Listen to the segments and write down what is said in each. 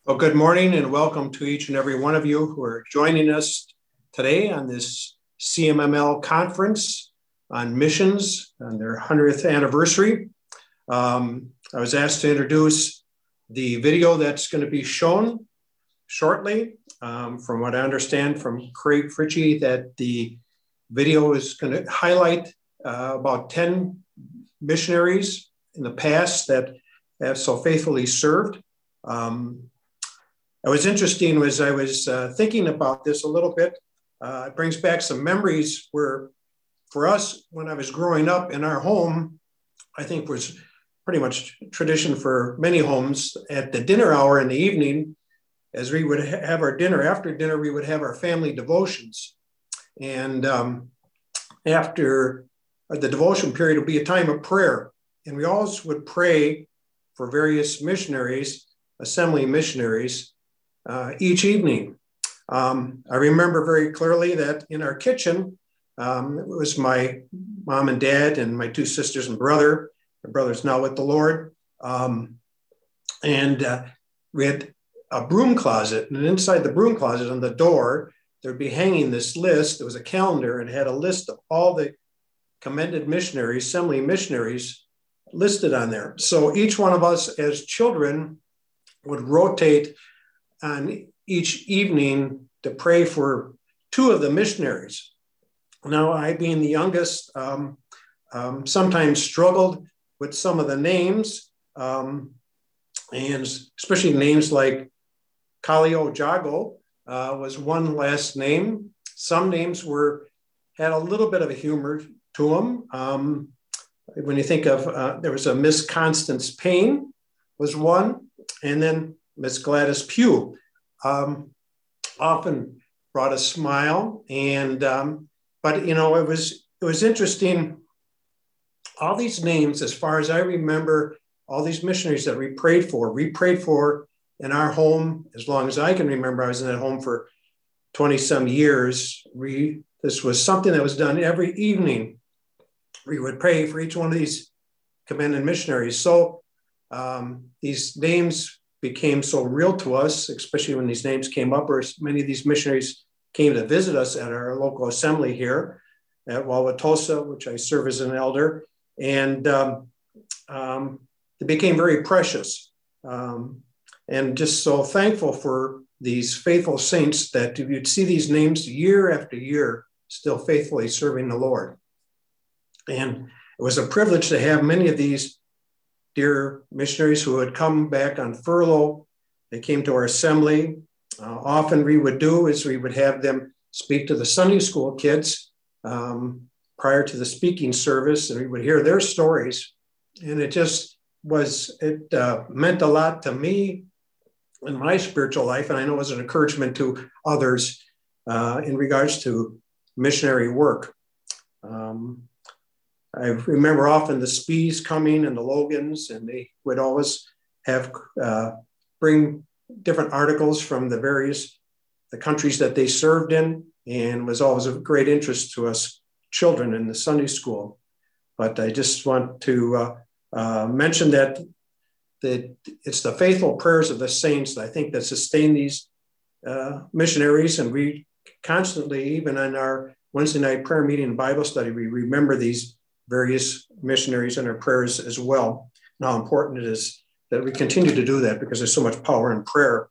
Well, good morning and welcome to each and every one of you who are joining us today on this CMML conference on missions on their 100th anniversary. I was asked to introduce the video that's going to be shown shortly. From what I understand from Craig Fritchie, that the video is going to highlight about 10 missionaries in the past that have so faithfully served. It was interesting as I was thinking about this a little bit. It brings back some memories where, for us, when I was growing up in our home, I think was pretty much tradition for many homes at the dinner hour in the evening, as we would have our dinner. After dinner, we would have our family devotions. And after the devotion period would be a time of prayer. And we always would pray for various missionaries, assembly missionaries, each evening. I remember very clearly that in our kitchen, it was my mom and dad and my two sisters and brother. My brother's now with the Lord. And we had a broom closet, and inside the broom closet on the door, there'd be hanging this list. It was a calendar and it had a list of all the commended missionaries, assembly missionaries listed on there. So each one of us as children would rotate on each evening to pray for two of the missionaries. Now, I, being the youngest, sometimes struggled with some of the names, and especially names like Kaleo Jago was one last name. Some names had a little bit of a humor to them. When you think of, there was a Miss Constance Payne was one, and then Miss Gladys Pugh, often brought a smile. And but it was interesting. All these names, as far as I remember, all these missionaries that we prayed for in our home. As long as I can remember, I was in that home for 20 some years. This was something that was done every evening. We would pray for each one of these commended missionaries. So these names became so real to us, especially when these names came up, or many of these missionaries came to visit us at our local assembly here at Wauwatosa, which I serve as an elder. And it became very precious. And just so thankful for these faithful saints that you'd see these names year after year, still faithfully serving the Lord. And it was a privilege to have many of these dear missionaries who had come back on furlough. They came to our assembly. Often we would have them speak to the Sunday school kids prior to the speaking service, and we would hear their stories. And it meant a lot to me in my spiritual life, and I know it was an encouragement to others in regards to missionary work. I remember often the Spees coming and the Logans, and they would always have bring different articles from the countries that they served in, and was always of great interest to us children in the Sunday school. But I just want to mention that it's the faithful prayers of the saints, I think, that sustain these missionaries, and we constantly, even in our Wednesday night prayer meeting and Bible study, we remember these various missionaries in our prayers as well. And how important it is that we continue to do that, because there's so much power in prayer.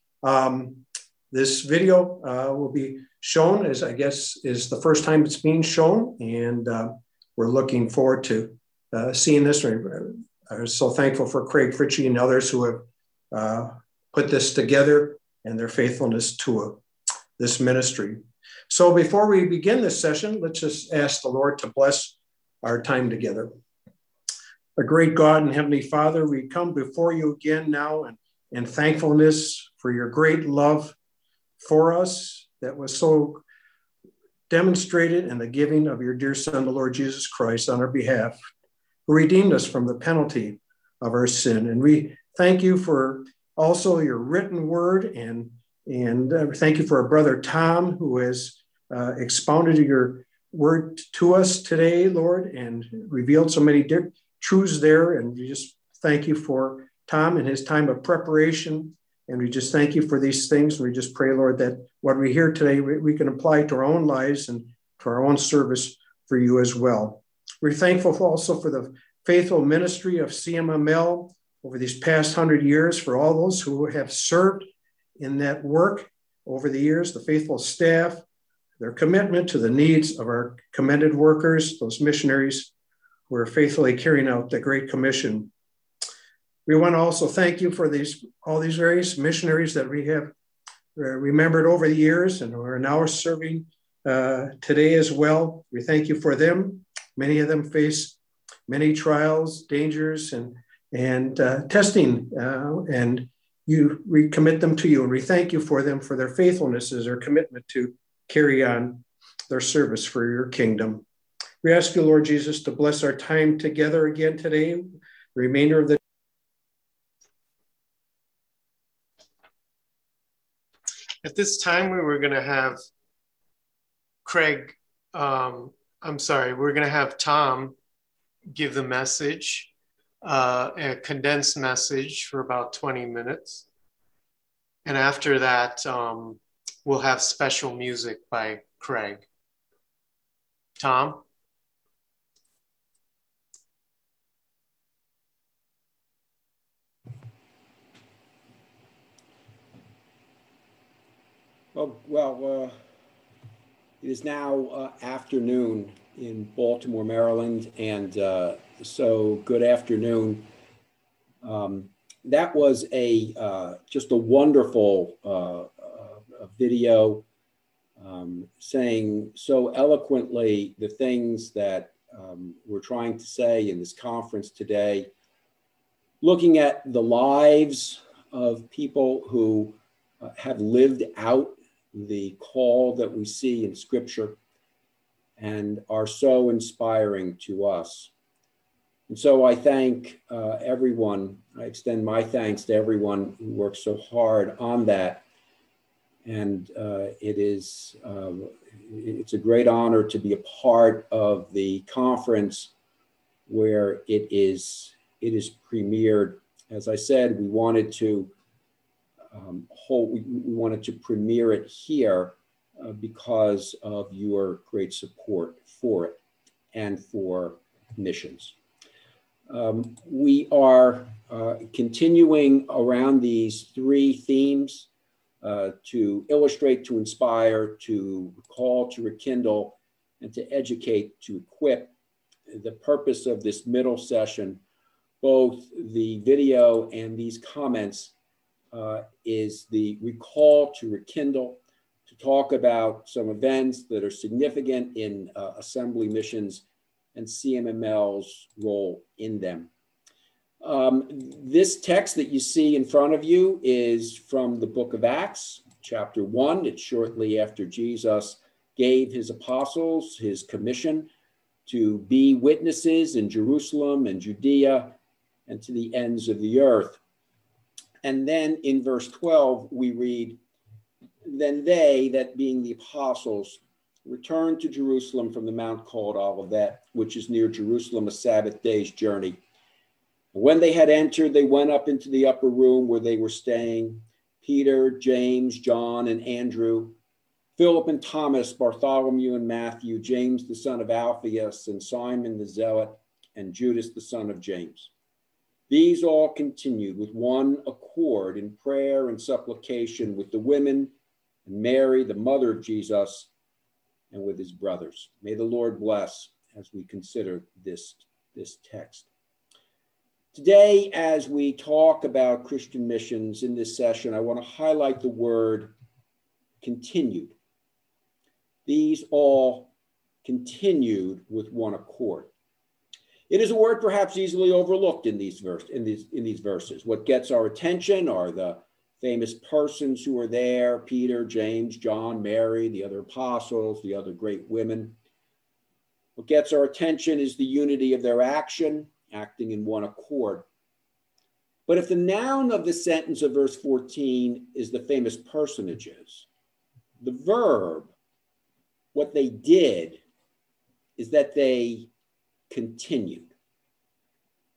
This video will be shown, as I guess is the first time it's being shown, and we're looking forward to seeing this. I'm so thankful for Craig Fritchie and others who have put this together and their faithfulness to this ministry. So before we begin this session, let's just ask the Lord to bless our time together. A great God and Heavenly Father, we come before you again now in thankfulness for your great love for us that was so demonstrated in the giving of your dear Son, the Lord Jesus Christ, on our behalf, who redeemed us from the penalty of our sin. And we thank you for also your written word, and thank you for our brother Tom, who has expounded your word to us today, Lord, and revealed so many truths there. And we just thank you for Tom and his time of preparation And we just thank you for these things. We just pray, Lord, that what we hear today, we can apply to our own lives and to our own service for you as well. We're thankful also for the faithful ministry of CMML over these past 100 years, for all those who have served in that work over the years, the faithful staff, their commitment to the needs of our commended workers, those missionaries who are faithfully carrying out the Great Commission. We want to also thank you for all these various missionaries that we have remembered over the years and who are now serving today as well. We thank you for them. Many of them face many trials, dangers, and testing, and we commit them to you, and we thank you for them for their faithfulness as their commitment to carry on their service for your kingdom. We ask you, Lord Jesus, to bless our time together again today, the remainder of the At this time, we were going to have we're going to have Tom give the message, a condensed message for about 20 minutes. And after that, we'll have special music by Craig. Tom? Well, it is now afternoon in Baltimore, Maryland, and so good afternoon. That was just a wonderful video saying so eloquently the things that we're trying to say in this conference today, looking at the lives of people who have lived out the call that we see in Scripture and are so inspiring to us. And so I thank everyone. I extend my thanks to everyone who works so hard on that. And it's a great honor to be a part of the conference where it is premiered. As I said, we wanted to premiere it here because of your great support for it and for missions. We are continuing around these three themes: to illustrate, to inspire, to call, to rekindle, and to educate, to equip. The purpose of this middle session, both the video and these comments, is the recall, to rekindle, to talk about some events that are significant in assembly missions and CMML's role in them. This text that you see in front of you is from the book of Acts, chapter 1. It's shortly after Jesus gave his apostles his commission to be witnesses in Jerusalem and Judea and to the ends of the earth. And then in verse 12, we read, "Then they," that being the apostles, "returned to Jerusalem from the mount called Olivet, which is near Jerusalem, a Sabbath day's journey. When they had entered, they went up into the upper room where they were staying, Peter, James, John, and Andrew, Philip and Thomas, Bartholomew and Matthew, James the son of Alphaeus, and Simon the Zealot, and Judas the son of James. These all continued with one accord in prayer and supplication with the women and Mary, the mother of Jesus, and with his brothers." May the Lord bless as we consider this text. Today, as we talk about Christian missions in this session, I want to highlight the word continued. These all continued with one accord. It is a word perhaps easily overlooked in these verses. What gets our attention are the famous persons who are there: Peter, James, John, Mary, the other apostles, the other great women. What gets our attention is the unity of their action, acting in one accord. But if the noun of the sentence of verse 14 is the famous personages, the verb, what they did, is that they continued.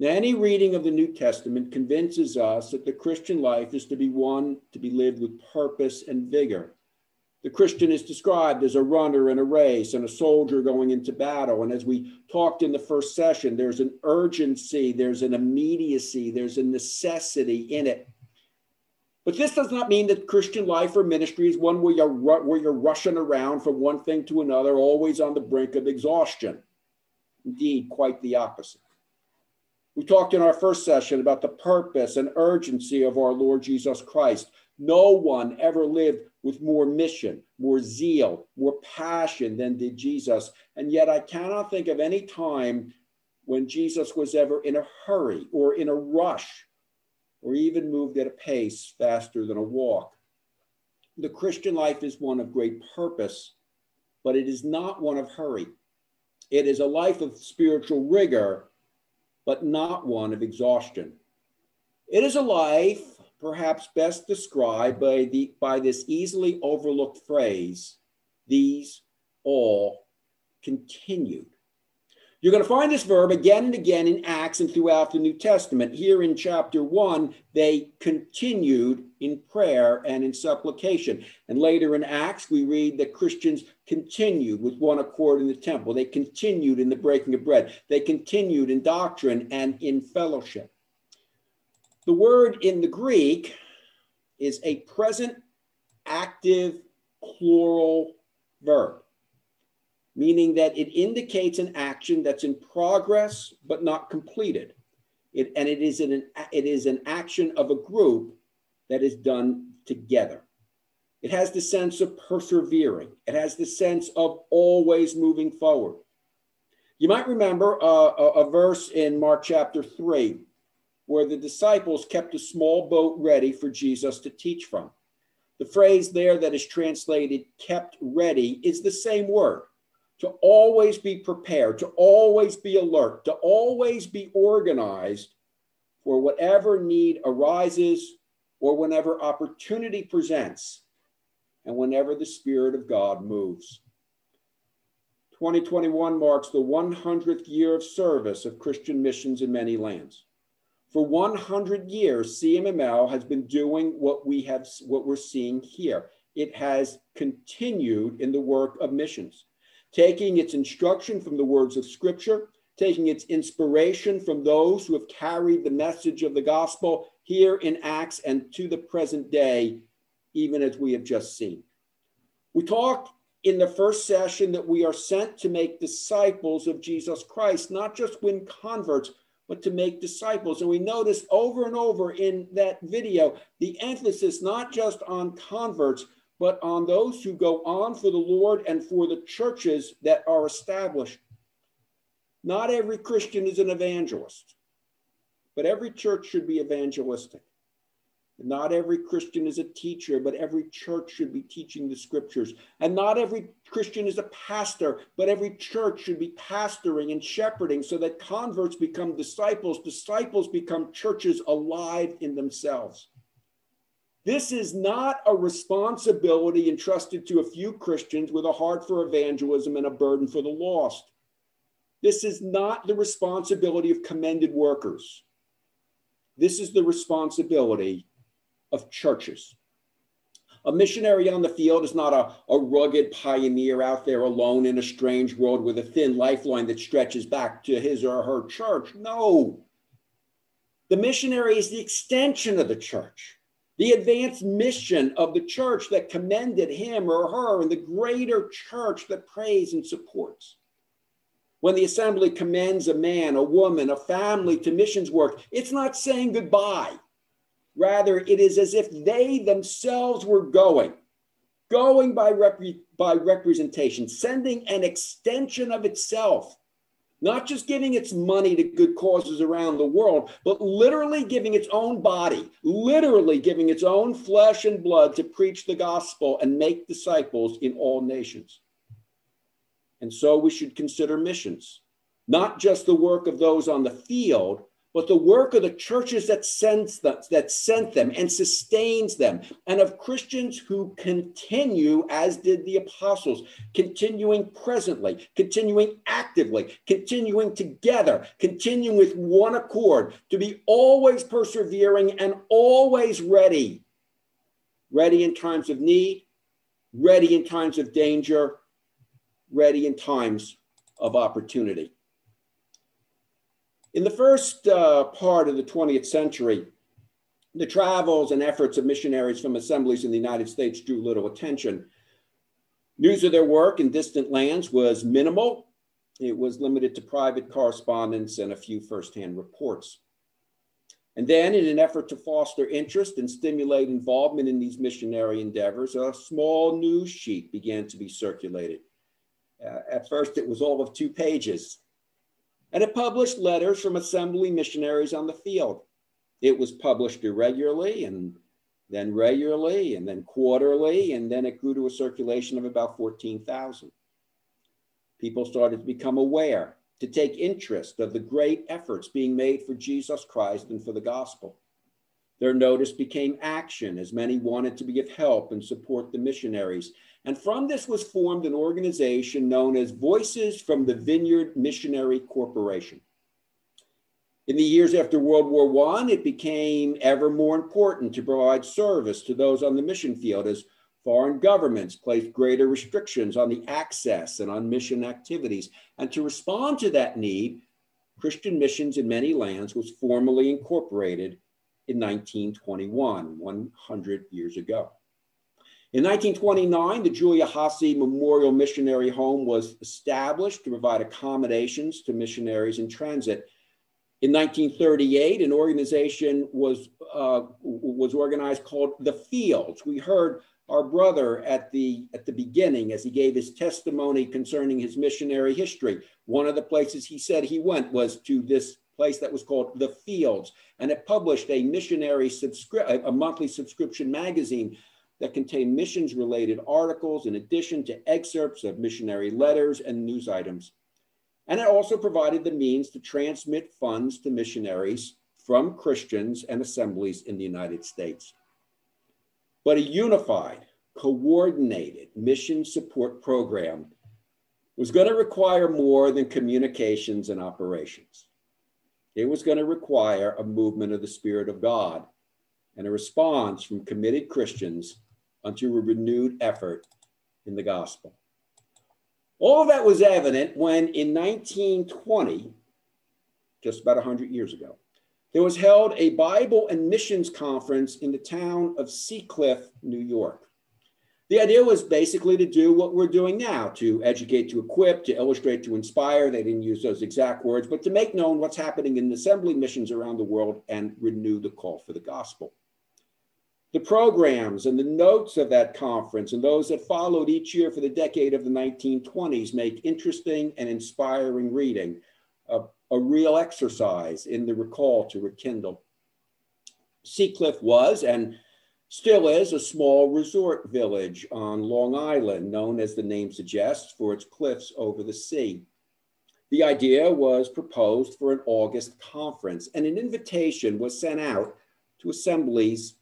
Now, any reading of the New Testament convinces us that the Christian life is to be one to be lived with purpose and vigor. The Christian is described as a runner in a race and a soldier going into battle. And as we talked in the first session, there's an urgency, there's an immediacy, there's a necessity in it. But this does not mean that Christian life or ministry is one where you're rushing around from one thing to another, always on the brink of exhaustion. Indeed, quite the opposite. We talked in our first session about the purpose and urgency of our Lord Jesus Christ. No one ever lived with more mission, more zeal, more passion than did Jesus. And yet I cannot think of any time when Jesus was ever in a hurry or in a rush or even moved at a pace faster than a walk. The Christian life is one of great purpose, but it is not one of hurry. It is a life of spiritual rigor, but not one of exhaustion. It is a life perhaps best described by this easily overlooked phrase, these all continued. You're going to find this verb again and again in Acts and throughout the New Testament. Here in chapter 1, they continued in prayer and in supplication. And later in Acts, we read that Christians continued with one accord in the temple. They continued in the breaking of bread. They continued in doctrine and in fellowship. The word in the Greek is a present active plural verb, meaning that it indicates an action that's in progress but not completed. It is an action of a group that is done together. It has the sense of persevering. It has the sense of always moving forward. You might remember a verse in Mark chapter 3, where the disciples kept a small boat ready for Jesus to teach from. The phrase there that is translated kept ready is the same word. To always be prepared, to always be alert, to always be organized for whatever need arises or whenever opportunity presents and whenever the Spirit of God moves. 2021 marks the 100th year of service of Christian missions in many lands. For 100 years, CMML has been doing what we're seeing here. It has continued in the work of missions, taking its instruction from the words of Scripture, taking its inspiration from those who have carried the message of the gospel here in Acts and to the present day, even as we have just seen. We talked in the first session that we are sent to make disciples of Jesus Christ, not just win converts, but to make disciples. And we noticed over and over in that video, the emphasis not just on converts, but on those who go on for the Lord and for the churches that are established. Not every Christian is an evangelist, but every church should be evangelistic. Not every Christian is a teacher, but every church should be teaching the Scriptures. And not every Christian is a pastor, but every church should be pastoring and shepherding so that converts become disciples, disciples become churches alive in themselves. This is not a responsibility entrusted to a few Christians with a heart for evangelism and a burden for the lost. This is not the responsibility of commended workers. This is the responsibility of churches. A missionary on the field is not a rugged pioneer out there alone in a strange world with a thin lifeline that stretches back to his or her church. No. The missionary is the extension of the church, the advanced mission of the church that commended him or her, and the greater church that prays and supports. When the assembly commends a man, a woman, a family to missions work, it's not saying goodbye. Rather, it is as if they themselves were going by representation, sending an extension of itself, not just giving its money to good causes around the world, but literally giving its own body, literally giving its own flesh and blood to preach the gospel and make disciples in all nations. And so we should consider missions, not just the work of those on the field, but the work of the churches that sent them and sustains them, and of Christians who continue, as did the apostles, continuing presently, continuing actively, continuing together, continuing with one accord, to be always persevering and always ready in times of need, ready in times of danger, ready in times of opportunity. In the first part of the 20th century, the travels and efforts of missionaries from assemblies in the United States drew little attention. News of their work in distant lands was minimal. It was limited to private correspondence and a few firsthand reports. And then, in an effort to foster interest and stimulate involvement in these missionary endeavors, a small news sheet began to be circulated. At first, it was all of 2 pages. And it published letters from assembly missionaries on the field. It was published irregularly, and then regularly, and then quarterly, and then it grew to a circulation of about 14,000. People started to become aware, to take interest of the great efforts being made for Jesus Christ and for the gospel. Their notice became action, as many wanted to give help and support the missionaries. And from this was formed an organization known as Voices from the Vineyard Missionary Corporation. In the years after World War I, it became ever more important to provide service to those on the mission field as foreign governments placed greater restrictions on the access and on mission activities. And to respond to that need, Christian Missions in Many Lands was formally incorporated in 1921, 100 years ago. In 1929, the Julia Haase Memorial Missionary Home was established to provide accommodations to missionaries in transit. In 1938, an organization was organized called The Fields. We heard our brother at the beginning as he gave his testimony concerning his missionary history. One of the places he said he went was to this place that was called The Fields, and it published a monthly subscription magazine that contained missions-related articles in addition to excerpts of missionary letters and news items. And it also provided the means to transmit funds to missionaries from Christians and assemblies in the United States. But a unified, coordinated mission support program was going to require more than communications and operations. It was going to require a movement of the Spirit of God and a response from committed Christians unto a renewed effort in the gospel. All of that was evident when in 1920, just about 100 years ago, there was held a Bible and missions conference in the town of Seacliff, New York. The idea was basically to do what we're doing now, to educate, to equip, to illustrate, to inspire. They didn't use those exact words, but to make known what's happening in assembly missions around the world and renew the call for the gospel. The programs and the notes of that conference and those that followed each year for the decade of the 1920s make interesting and inspiring reading, a real exercise in the recall to rekindle. Seacliff was and still is a small resort village on Long Island, known, as the name suggests, for its cliffs over the sea. The idea was proposed for an August conference, and an invitation was sent out to assemblies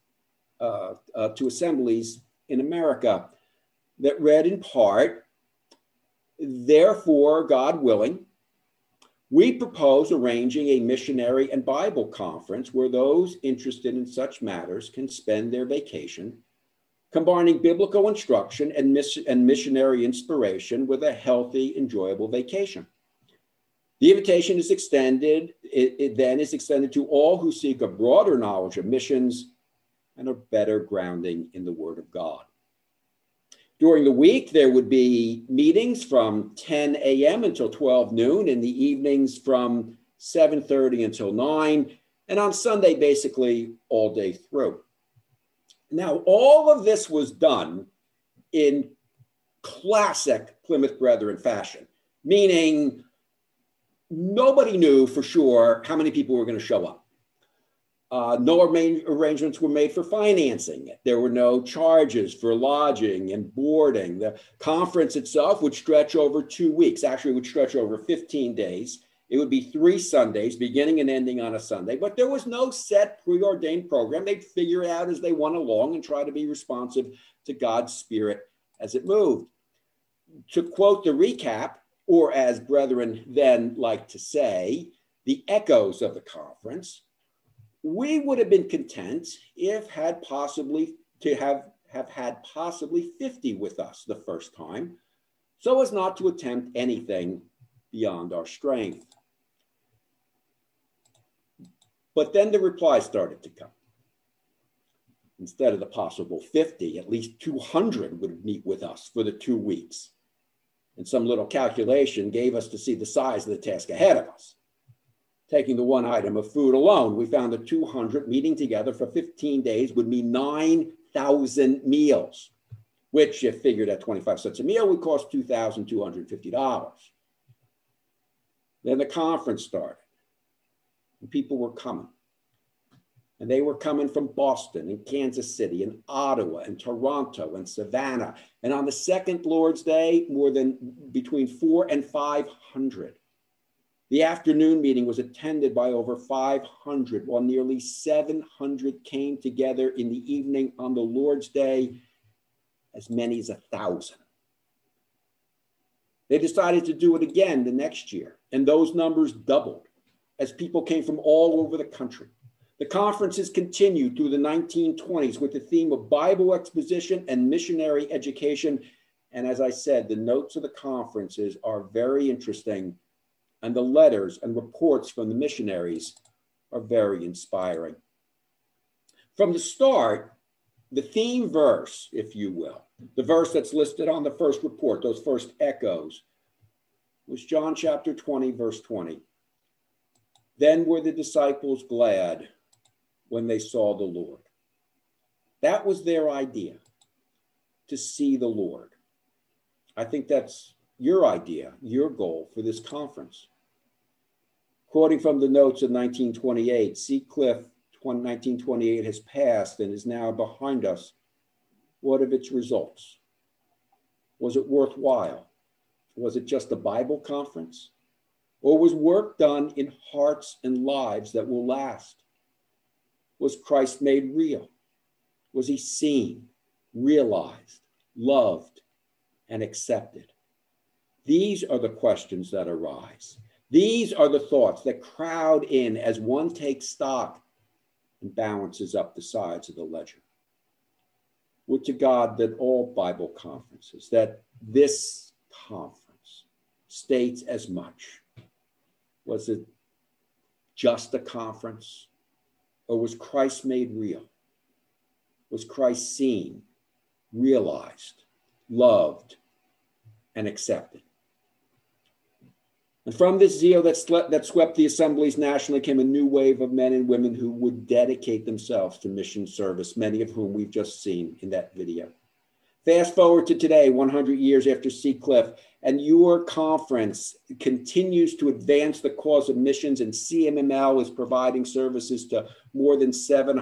in America that read in part, "Therefore, God willing, we propose arranging a missionary and Bible conference where those interested in such matters can spend their vacation, combining biblical instruction and missionary inspiration with a healthy, enjoyable vacation. The invitation is extended, it then is extended to all who seek a broader knowledge of missions and a better grounding in the Word of God." During the week, there would be meetings from 10 a.m. until 12 noon, in the evenings from 7:30 until 9, and on Sunday, basically all day through. Now, all of this was done in classic Plymouth Brethren fashion, meaning nobody knew for sure how many people were going to show up. No arrangements were made for financing it. There were no charges for lodging and boarding. The conference itself would stretch over 2 weeks, actually would stretch over 15 days. It would be 3 Sundays, beginning and ending on a Sunday, but there was no set preordained program. They'd figure it out as they went along and try to be responsive to God's Spirit as it moved. To quote the recap, or as brethren then like to say, the echoes of the conference, we would have been content if had possibly to have had possibly 50 with us the first time, so as not to attempt anything beyond our strength. But then the replies started to come. Instead of the possible 50, at least 200 would meet with us for the 2 weeks. And some little calculation gave us to see the size of the task ahead of us. Taking the one item of food alone, we found that 200 meeting together for 15 days would mean 9,000 meals, which, if figured at 25 cents a meal, would cost $2,250. Then the conference started, and people were coming. And they were coming from Boston and Kansas City and Ottawa and Toronto and Savannah. And on the second Lord's Day, between 400 and 500. The afternoon meeting was attended by over 500, while nearly 700 came together in the evening on the Lord's Day, as many as 1,000. They decided to do it again the next year, and those numbers doubled as people came from all over the country. The conferences continued through the 1920s with the theme of Bible exposition and missionary education. And as I said, the notes of the conferences are very interesting, and the letters and reports from the missionaries are very inspiring. From the start, the theme verse, if you will, the verse that's listed on the first report, those first echoes, was John chapter 20, verse 20. Then were the disciples glad when they saw the Lord. That was their idea, to see the Lord. I think that's your idea, your goal for this conference. Quoting from the notes of 1928, Seacliff 1928 has passed and is now behind us. What of its results? Was it worthwhile? Was it just a Bible conference? Or was work done in hearts and lives that will last? Was Christ made real? Was he seen, realized, loved, and accepted? These are the questions that arise. These are the thoughts that crowd in as one takes stock and balances up the sides of the ledger. Would to God that all Bible conferences, that this conference states as much. Was it just a conference? Or was Christ made real? Was Christ seen, realized, loved, and accepted? And from this zeal that swept the assemblies nationally came a new wave of men and women who would dedicate themselves to mission service, many of whom we've just seen in that video. Fast forward to today, 100 years after Seacliff, and your conference continues to advance the cause of missions, and CMML is providing services to more than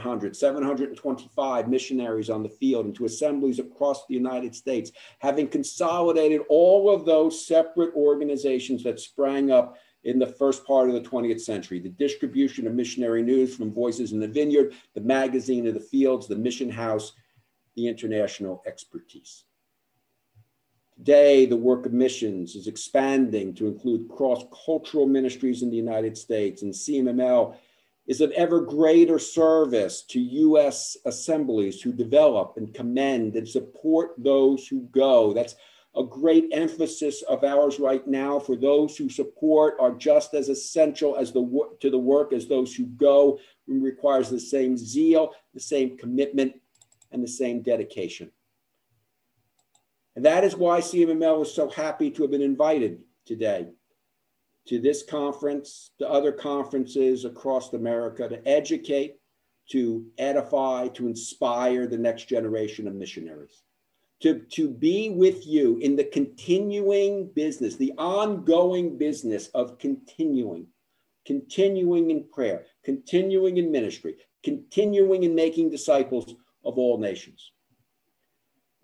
725 missionaries on the field and to assemblies across the United States, having consolidated all of those separate organizations that sprang up in the first part of the 20th century. The distribution of missionary news from Voices in the Vineyard, the Magazine of the Fields, the Mission House, the international expertise. Today, the work of missions is expanding to include cross-cultural ministries in the United States, and CMML is of ever greater service to U.S. assemblies who develop and commend and support those who go. That's a great emphasis of ours right now. For those who support are just as essential as to the work as those who go. It requires the same zeal, the same commitment, and the same dedication. And that is why CMML is so happy to have been invited today to this conference, to other conferences across America, to educate, to edify, to inspire the next generation of missionaries, to be with you in the continuing business, the ongoing business of continuing in prayer, continuing in ministry, continuing in making disciples of all nations.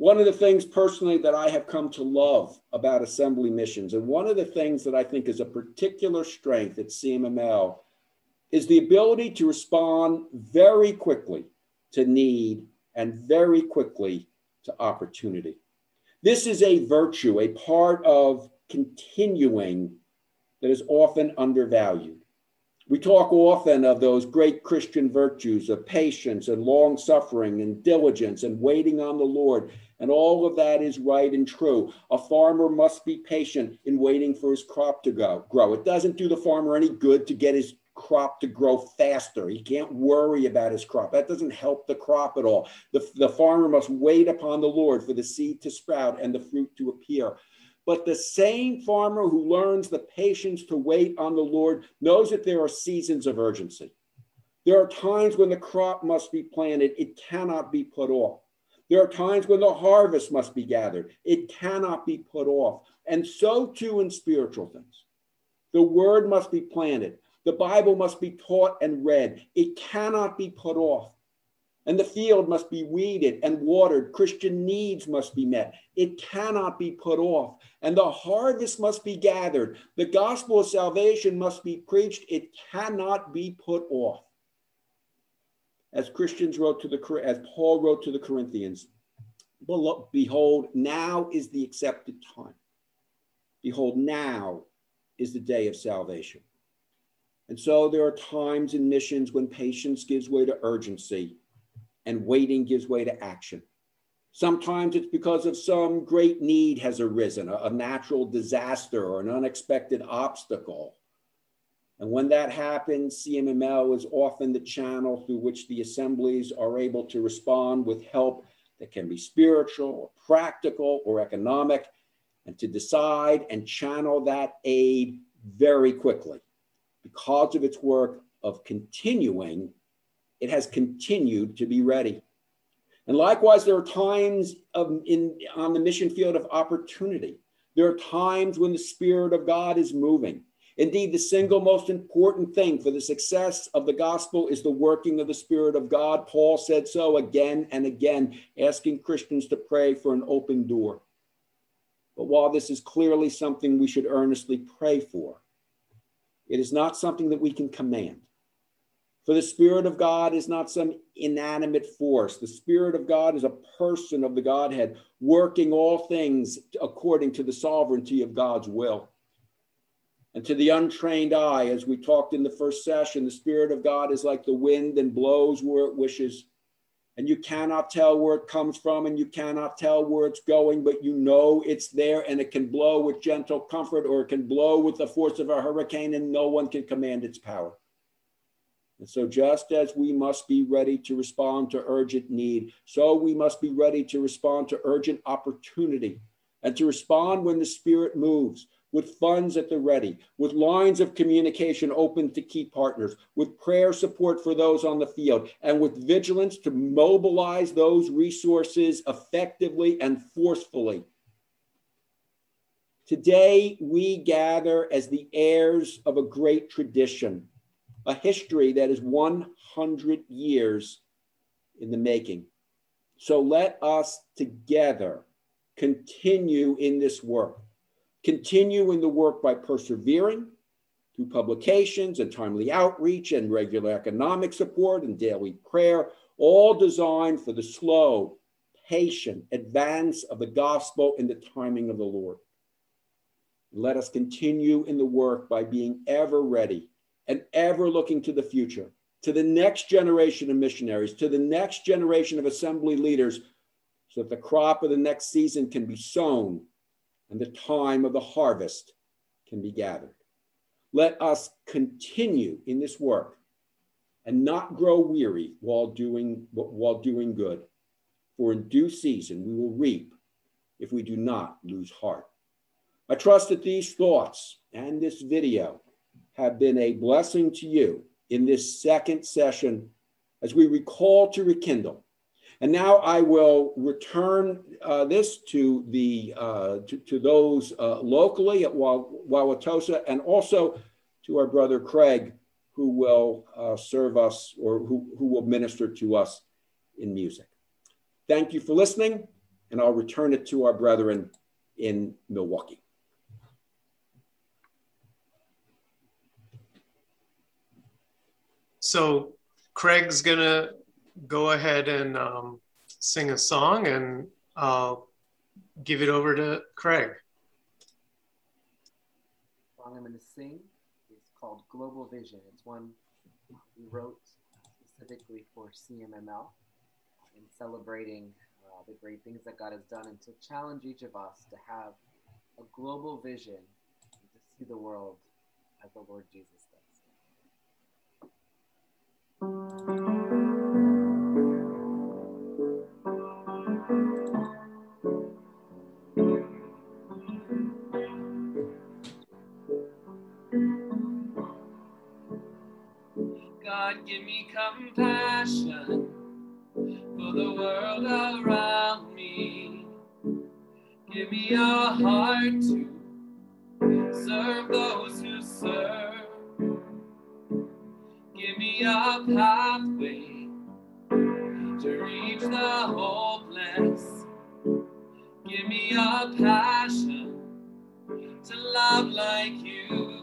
One of the things personally that I have come to love about assembly missions, and one of the things that I think is a particular strength at CMML, is the ability to respond very quickly to need and very quickly to opportunity. This is a virtue, a part of continuing that is often undervalued. We talk often of those great Christian virtues of patience and long suffering and diligence and waiting on the Lord. And all of that is right and true. A farmer must be patient in waiting for his crop to grow. It doesn't do the farmer any good to get his crop to grow faster. He can't worry about his crop. That doesn't help the crop at all. The farmer must wait upon the Lord for the seed to sprout and the fruit to appear. But the same farmer who learns the patience to wait on the Lord knows that there are seasons of urgency. There are times when the crop must be planted. It cannot be put off. There are times when the harvest must be gathered. It cannot be put off. And so too in spiritual things. The word must be planted. The Bible must be taught and read. It cannot be put off. And the field must be weeded and watered. Christian needs must be met. It cannot be put off. And the harvest must be gathered. The gospel of salvation must be preached. It cannot be put off. As as Paul wrote to the Corinthians, behold, now is the accepted time. Behold, now is the day of salvation. And so there are times in missions when patience gives way to urgency and waiting gives way to action. Sometimes it's because of some great need has arisen, a natural disaster or an unexpected obstacle. And when that happens, CMML is often the channel through which the assemblies are able to respond with help that can be spiritual or practical or economic, and to decide and channel that aid very quickly. Because of its work of continuing, it has continued to be ready. And likewise, there are times on the mission field of opportunity. There are times when the Spirit of God is moving. Indeed, the single most important thing for the success of the gospel is the working of the Spirit of God. Paul said so again and again, asking Christians to pray for an open door. But while this is clearly something we should earnestly pray for, it is not something that we can command. For the Spirit of God is not some inanimate force. The Spirit of God is a person of the Godhead, working all things according to the sovereignty of God's will. And to the untrained eye, as we talked in the first session, the Spirit of God is like the wind and blows where it wishes. And you cannot tell where it comes from and you cannot tell where it's going, but you know it's there, and it can blow with gentle comfort or it can blow with the force of a hurricane, and no one can command its power. And so just as we must be ready to respond to urgent need, so we must be ready to respond to urgent opportunity and to respond when the Spirit moves, with funds at the ready, with lines of communication open to key partners, with prayer support for those on the field, and with vigilance to mobilize those resources effectively and forcefully. Today, we gather as the heirs of a great tradition, a history that is 100 years in the making. So let us together continue in this work. Continue in the work by persevering through publications and timely outreach and regular economic support and daily prayer, all designed for the slow, patient advance of the gospel in the timing of the Lord. Let us continue in the work by being ever ready and ever looking to the future, to the next generation of missionaries, to the next generation of assembly leaders, so that the crop of the next season can be sown and the time of the harvest can be gathered. Let us continue in this work and not grow weary while doing good. For in due season we will reap if we do not lose heart. I trust that these thoughts and this video have been a blessing to you in this second session as we recall to rekindle. And now I will return this to those locally at Wauwatosa, and also to our brother Craig, who will serve us, or who will minister to us in music. Thank you for listening, and I'll return it to our brethren in Milwaukee. So Craig's gonna go ahead and sing a song, and I'll give it over to Craig. The song I'm going to sing is called Global Vision. It's one we wrote specifically for CMML in celebrating the great things that God has done, and to challenge each of us to have a global vision and to see the world as the Lord Jesus does. God, give me compassion for the world around me. Give me a heart to serve those who serve. Give me a pathway to reach the hopeless. Give me a passion to love like you.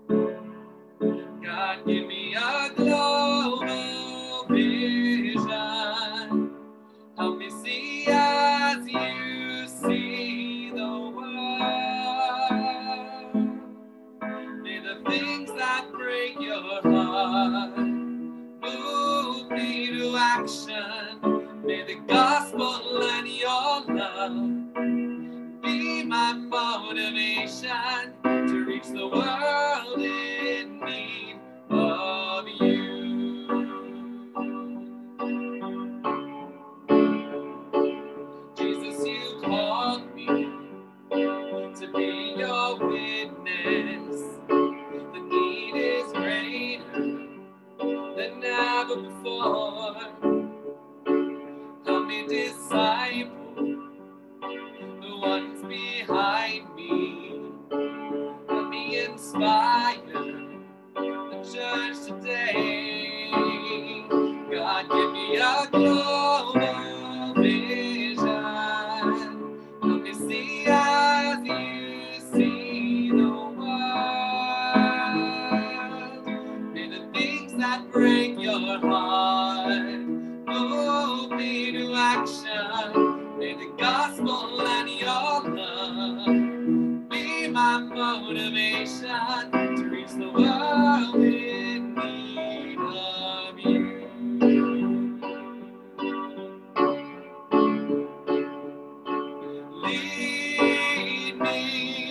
God, give me a global vision. Help me see as you see the world. May the things that break your heart move me to action. May the gospel and your love be my motivation to reach the world in need of you. Jesus, you called me to be your witness. The need is greater than ever before. Help me disciple the ones behind me. Let me inspire the church today. God, give me a global vision. Help me see as you see the world. May the things that break your heart move me to action. May the gospel and your love be my motivation to reach the world in need of you. Lead me,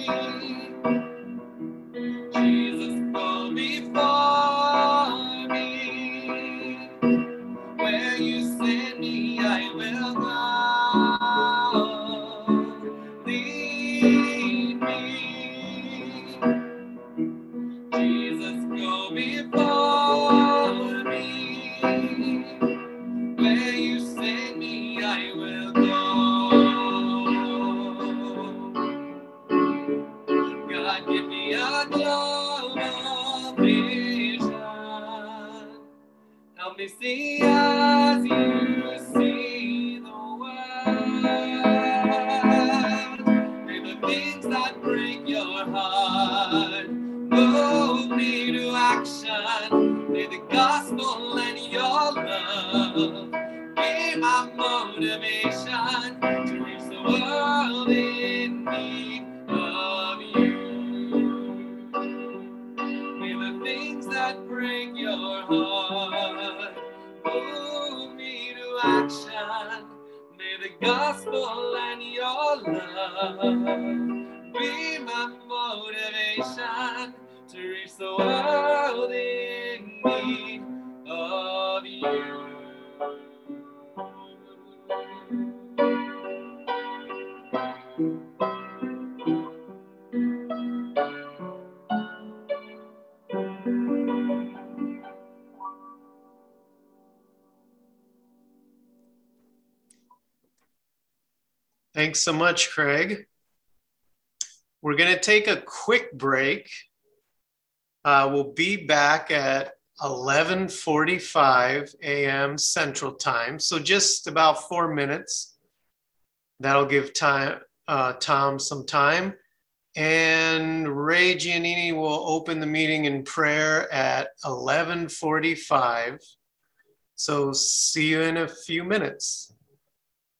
Jesus, go before me. Where you send me, I will go. Lead me, Jesus, go before me. Where you send me, I will go. God, give me a global vision. Help me see as you see the world. May the things that break your heart move me to action. May the gospel and your love be my motivation to reach the world in need of you. May the things that break your heart move me to action. May the gospel and your love be my motivation to reach the world in need of you. Thanks so much, Craig. We're going to take a quick break. We'll be back at 11:45 a.m. Central Time, so just about 4 minutes. That'll give Tom some time. And Ray Giannini will open the meeting in prayer at 11:45. So see you in a few minutes.